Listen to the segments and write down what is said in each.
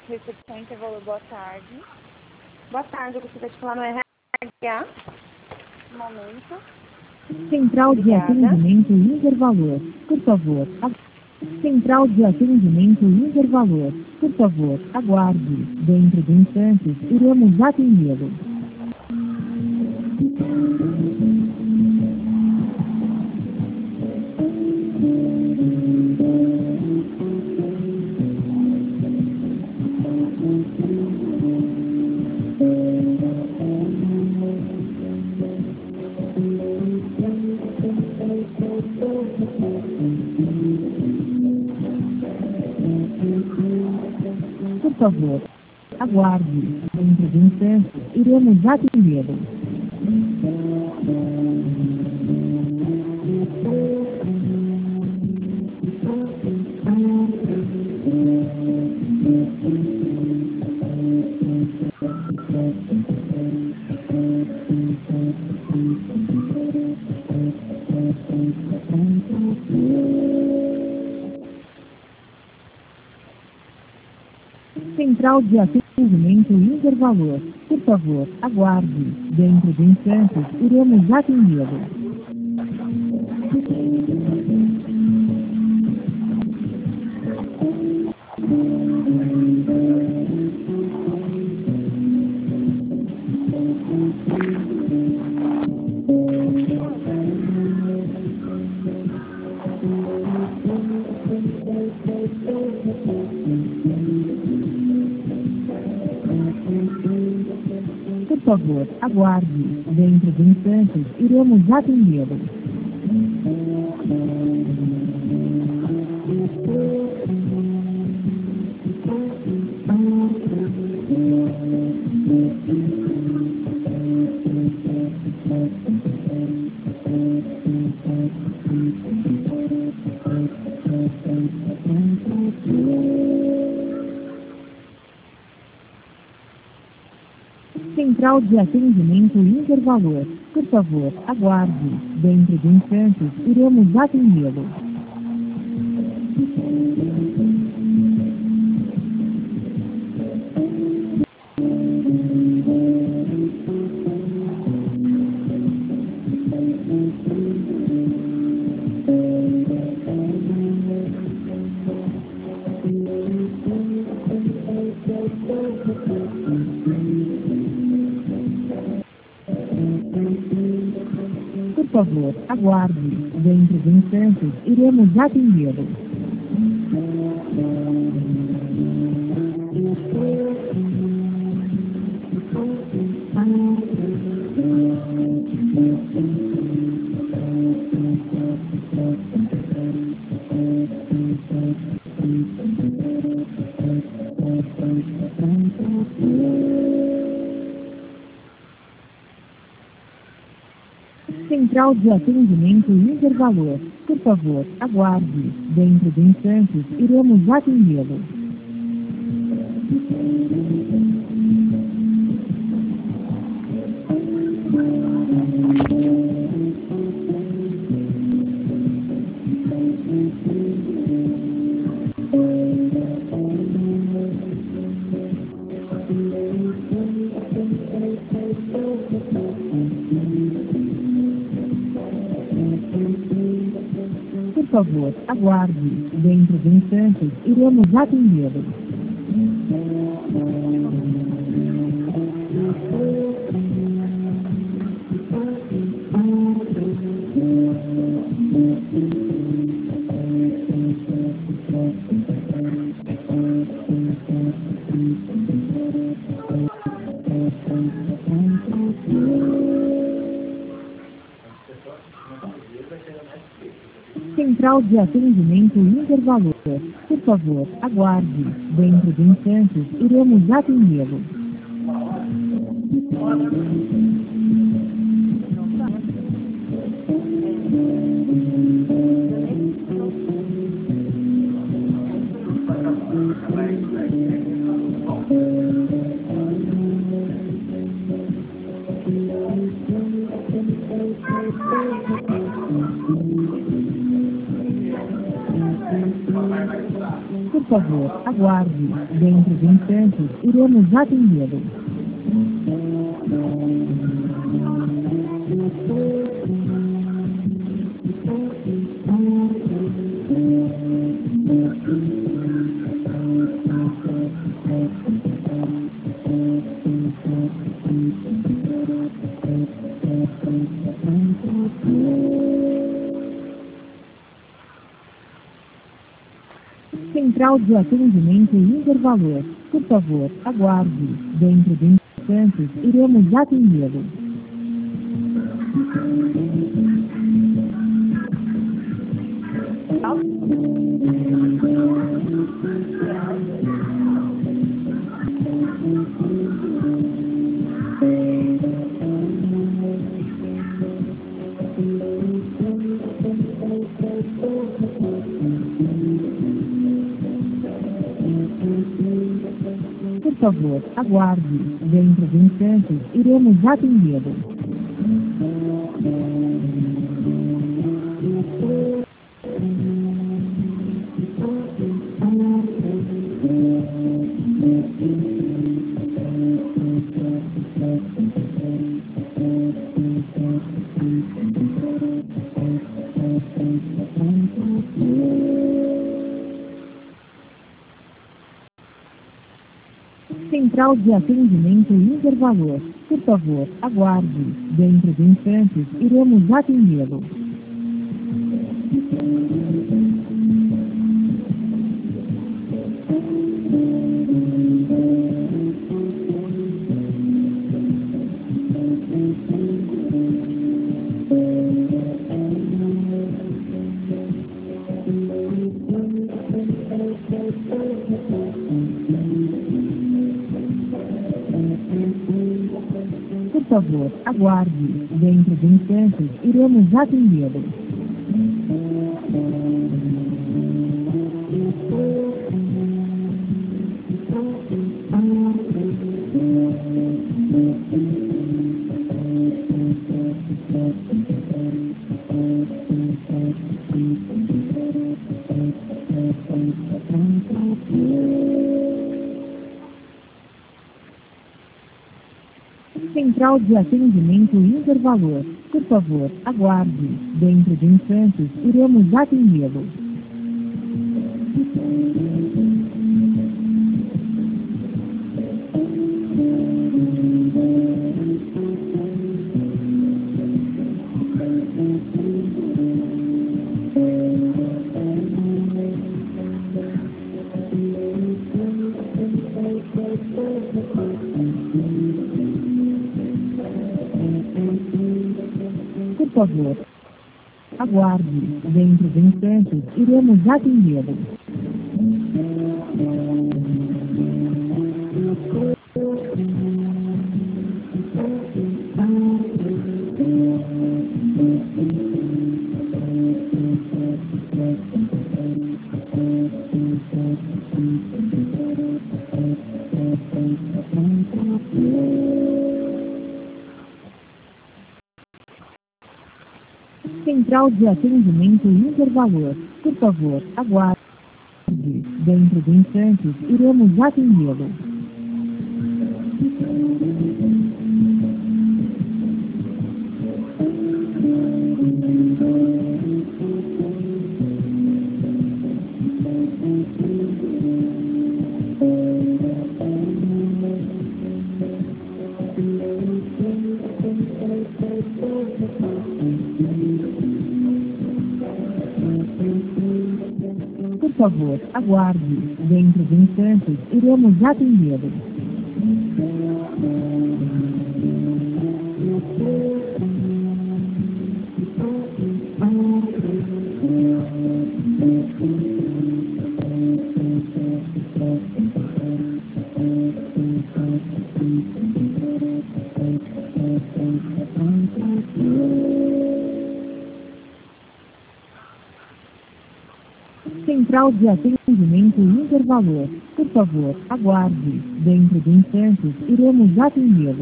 Recepção Intervalor, boa tarde. Boa tarde, eu gostaria de falar no RH. Um momento. Central de atendimento Intervalor, por favor. Central de atendimento Intervalor, por favor, aguarde. Dentro de instantes, iremos atendê-lo. Por favor, aguarde. Dentro de instantes, iremos atendê-lo. Central de atendimento Intervalor, por favor, aguarde. Dentro de instantes, iremos atendê-lo. Por favor, aguarde. Dentro de instantes, iremos atendê-lo. Central de atendimento Intervalor, por favor, aguarde. Dentro de instantes, iremos atendê-lo. Por favor, aguarde. Dentro de instantes, iremos atendê-lo. Central de atendimento Intervalor, por favor, aguarde. Dentro de instantes, iremos atendê-lo. Por favor, aguarde. Dentro de instantes, iremos atendê-lo. Central de atendimento Intervalor, por favor, aguarde. Dentro de instantes, iremos atendê-lo. favor, aguarde. Dentro de instantes, iremos atendê-lo. Central de atendimento Intervalor. Por favor, aguarde. Dentro de instantes, iremos atendê-lo. Por favor, aguarde. Dentro de instantes, iremos atendê-lo. Central de atendimento Intervalor. Por favor, aguarde. Dentro de instantes, iremos atendê-lo. Por favor, aguarde. Dentro de instantes, iremos atendê-lo. Central de atendimento Intervalor. Por favor, aguarde. Dentro de instantes, iremos atendê-lo. Por favor, aguarde. Dentro de instantes, iremos atendê-lo. Central de atendimento Intervalor. Por favor, aguarde. Dentro de instantes, iremos atendê-lo. Por favor, aguarde. Dentro de instantes, iremos atendê-lo. Central de atendimento Intervalor. Por favor, aguarde. Dentro de instantes, iremos atendê-lo.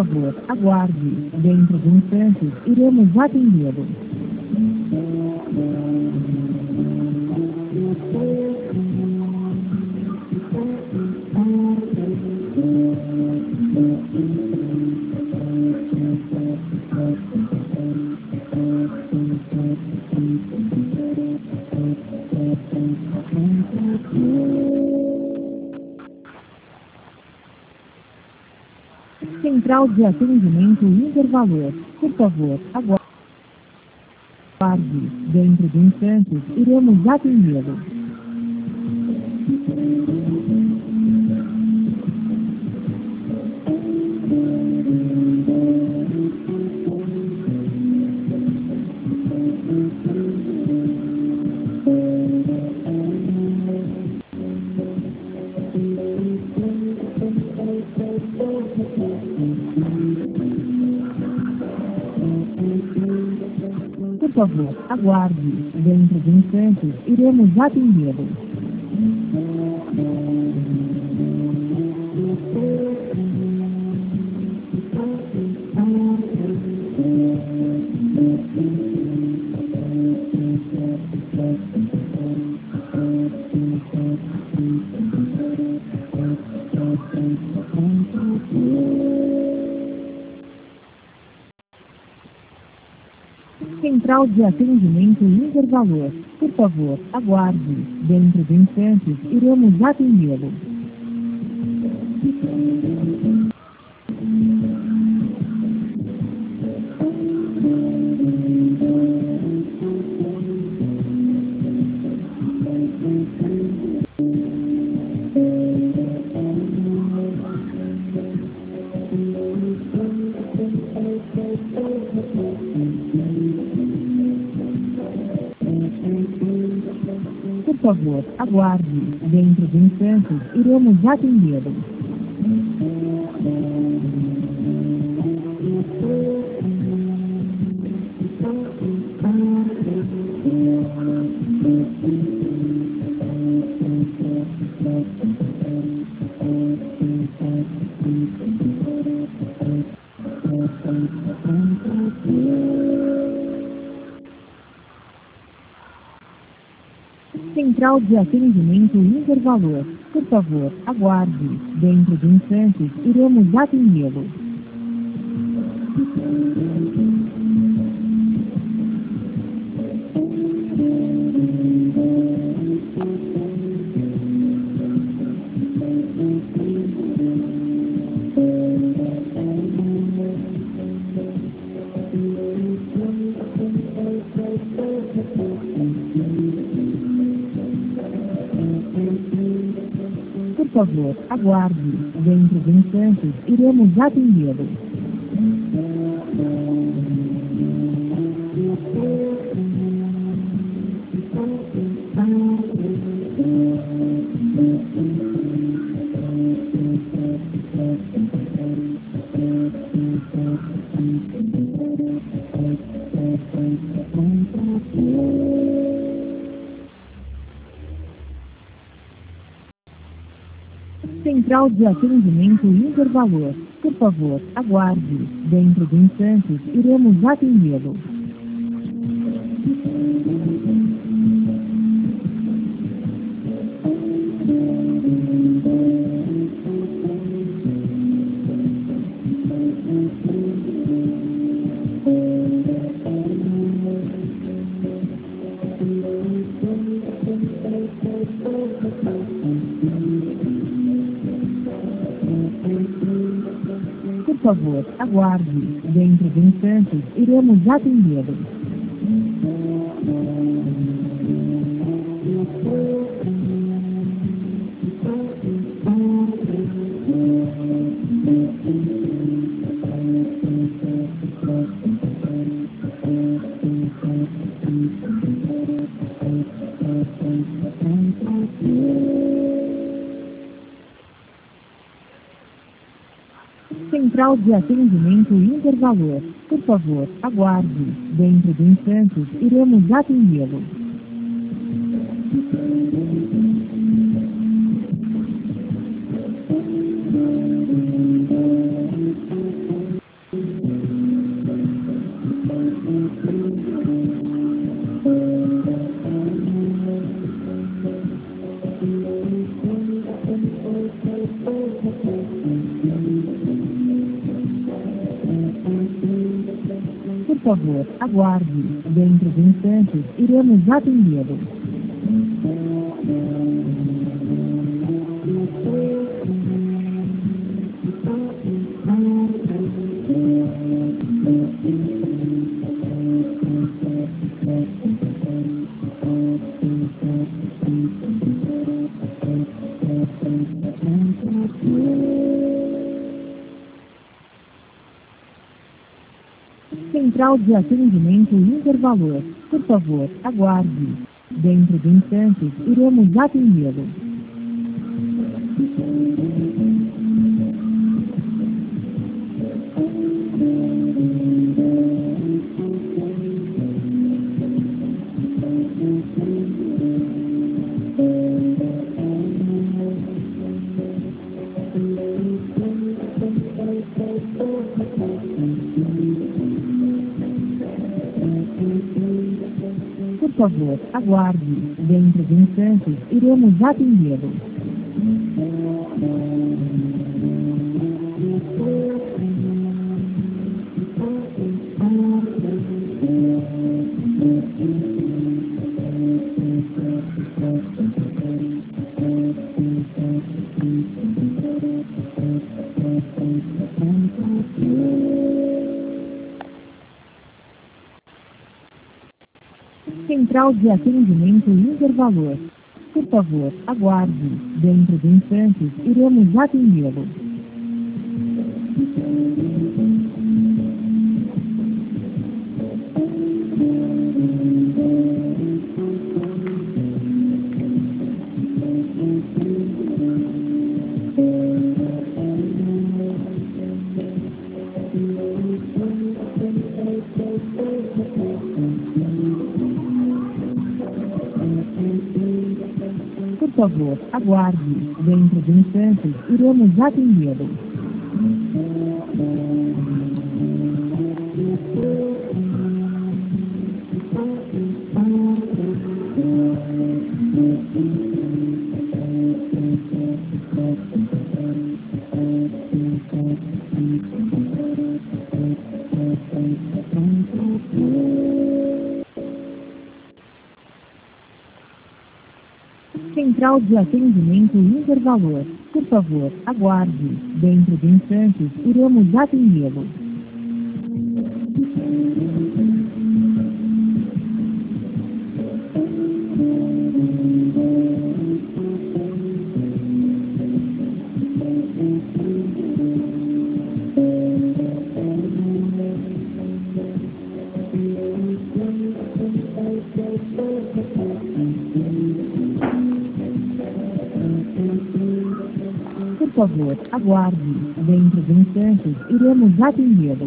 favor, aguarde. Dentro de instantes, iremos atendê-lo. Central de atendimento Intervalor. Por favor, aguarde. Dentro de instantes, iremos atendê-lo. Por favor, aguarde. Dentro de instantes, iremos atendê-lo. Central de atendimento Intervalor. Por favor, aguarde. Dentro de instantes, iremos atendê-lo. Por favor, aguarde. Dentro de instantes, iremos atendê-lo. Central de atendimento Intervalor. Por favor, aguarde. Dentro de instantes, iremos atendê-lo. Por favor, aguarde. Dentro de instantes, iremos atendê-lo. Central de atendimento Intervalor. Por favor, aguarde. Dentro de instantes, iremos atendê-lo. Por favor, aguarde. Dentro de instantes, iremos atendê-lo. Central de atendimento Intervalor. Por favor, aguarde. Dentro de instantes, iremos atendê-lo. favor, aguarde. Dentro de instantes, iremos atendê-lo. Central de atendimento Intervalor. Por favor, aguarde. Dentro de instantes, iremos atendê-lo. Por favor, aguarde. Dentro de instantes, iremos atendê-lo. Central de atendimento Intervalor. Por favor, aguarde. Dentro de instantes, iremos atendê-lo. Por favor, aguarde. Dentro de instantes, iremos atendê-lo. Central de atendimento Intervalor. Por favor, aguarde. Dentro de instantes, iremos atendê-lo. Por favor, aguarde. Dentro de instantes, iremos atendê-lo.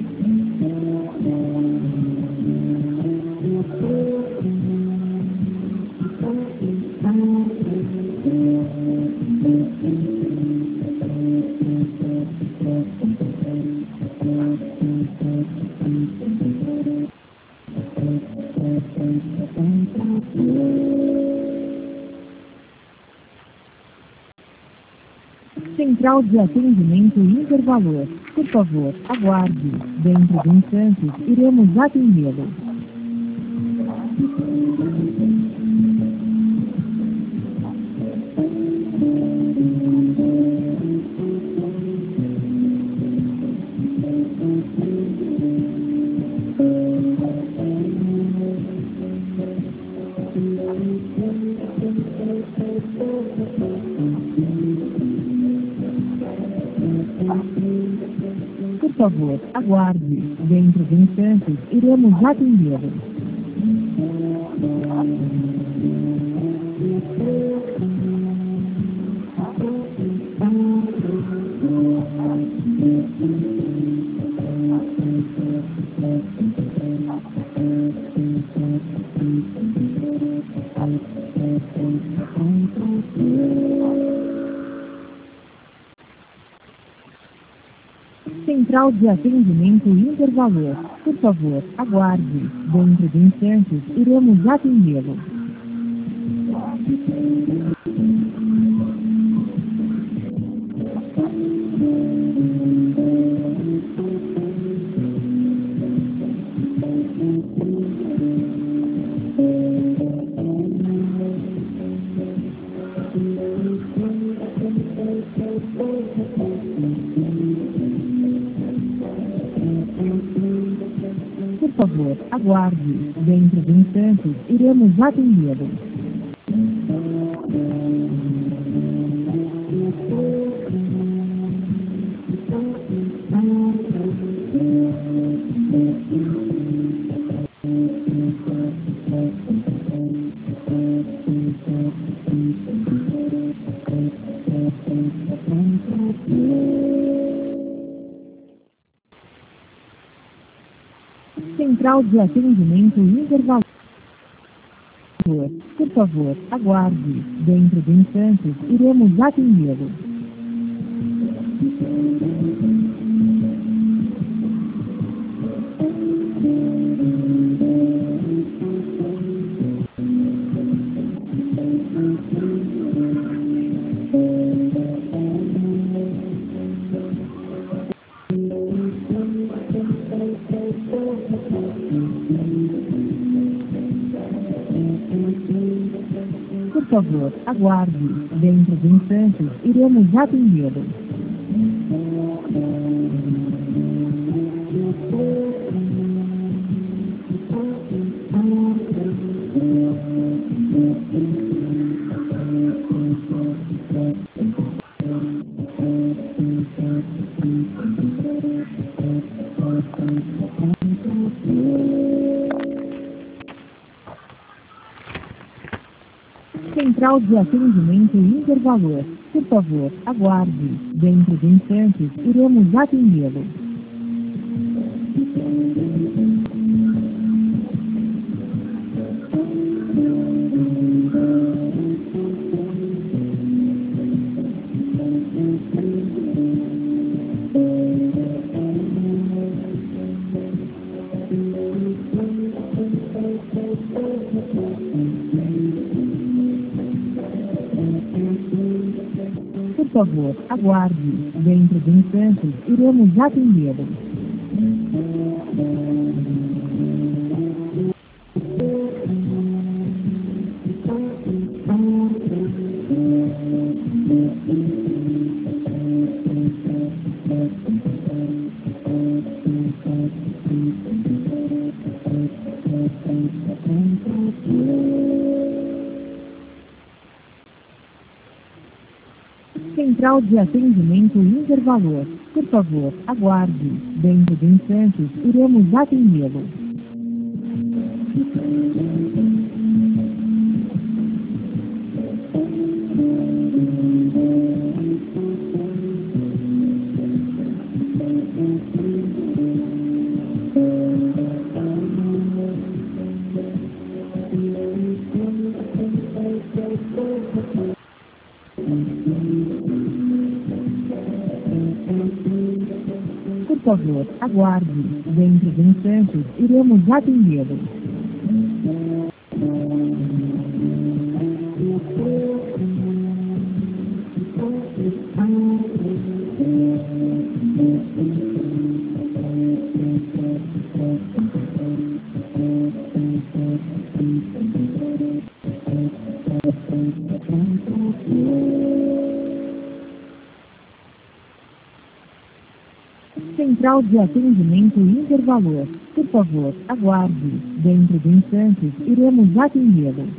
Central de atendimento Intervalor. Por favor, aguarde. Dentro de instantes, iremos atendê-lo. Por favor, aguarde. Dentro de instantes, iremos atendê-lo. Central de atendimento Intervalor. Por favor, aguarde. Dentro de instantes, iremos atendê-lo. Por favor, aguarde. Dentro de instantes, iremos atendê-lo. Central de atendimento intervalo. Por favor, aguarde. Dentro de instantes, iremos atendê-lo. Por favor, aguarde. Dentro de instantes, iremos atendê-lo. Central de atendimento intervalor. Por favor, aguarde. Dentro de instantes, iremos atendê-lo. Por favor, aguarde. Dentro de instantes, iremos atendê-lo. Central de atendimento intervalor. Por favor, aguarde. Dentro de instantes, iremos atendê-lo. Por favor, aguarde. Dentro de instantes, iremos atendê-lo. Central de atendimento intervalor. Por favor, aguarde. Dentro de instantes, iremos atendê-lo.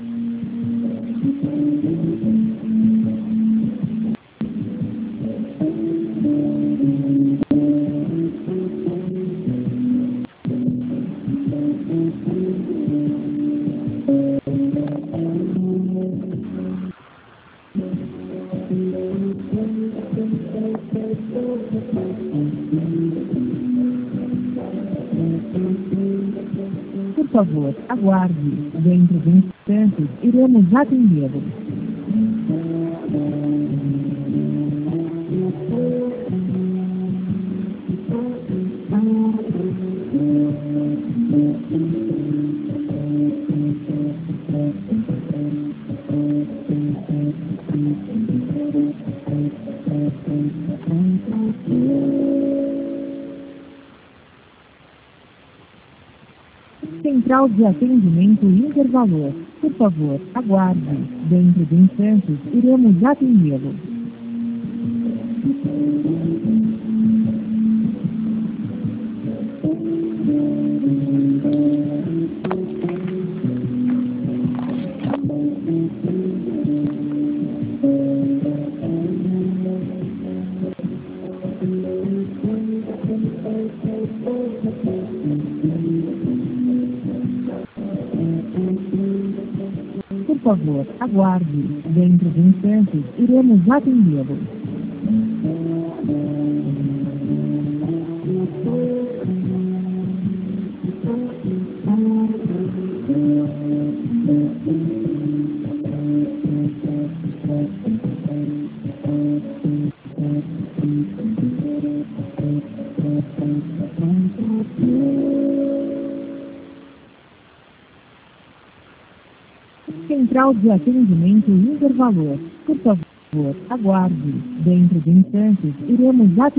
Por favor, aguarde. Dentro de instantes, iremos atendê-lo. Central de atendimento intervalor. Por favor, aguarde. Dentro de instantes, iremos atendê-lo. Por favor, aguarde. Dentro de instantes, iremos atendê-lo. Central de atendimento Intervalor. Por favor, aguarde. Dentro de instantes, iremos atender.